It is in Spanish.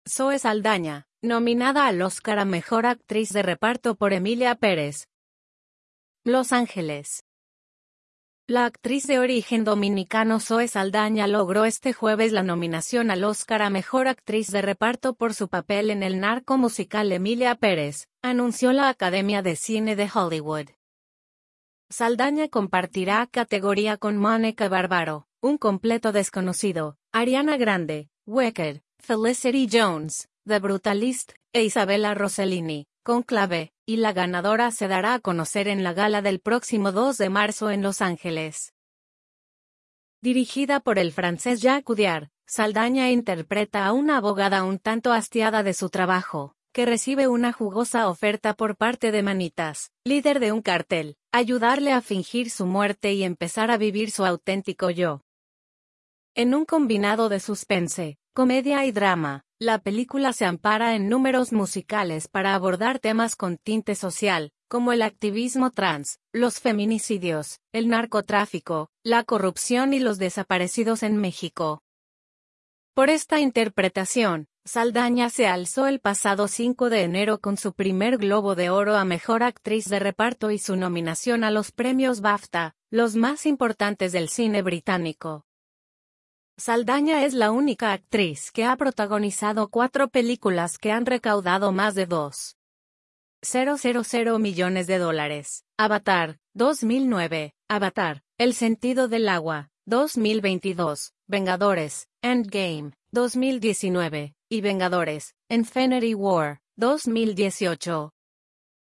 Zoe Saldaña, nominada al Oscar a Mejor Actriz de Reparto por Emilia Pérez. Los Ángeles. La actriz de origen dominicano Zoe Saldaña logró este jueves la nominación al Oscar a Mejor Actriz de Reparto por su papel en el narco musical Emilia Pérez, anunció la Academia de Cine de Hollywood. Saldaña compartirá categoría con Mónica Barbaro, un completo desconocido, Ariana Grande, Wicked, Felicity Jones, The Brutalist, e Isabella Rossellini, Conclave, y la ganadora se dará a conocer en la gala del próximo 2 de marzo en Los Ángeles. Dirigida por el francés Jacques Audiard, Saldaña interpreta a una abogada un tanto hastiada de su trabajo, que recibe una jugosa oferta por parte de Manitas, líder de un cartel, ayudarle a fingir su muerte y empezar a vivir su auténtico yo. En un combinado de suspense, comedia y drama, la película se ampara en números musicales para abordar temas con tinte social, como el activismo trans, los feminicidios, el narcotráfico, la corrupción y los desaparecidos en México. Por esta interpretación, Saldaña se alzó el pasado 5 de enero con su primer Globo de Oro a Mejor Actriz de Reparto y su nominación a los premios BAFTA, los más importantes del cine británico. Saldaña es la única actriz que ha protagonizado 4 películas que han recaudado más de $2.000 millones. Avatar, 2009, Avatar, El sentido del agua, 2022, Vengadores, Endgame, 2019, y Vengadores, Infinity War, 2018.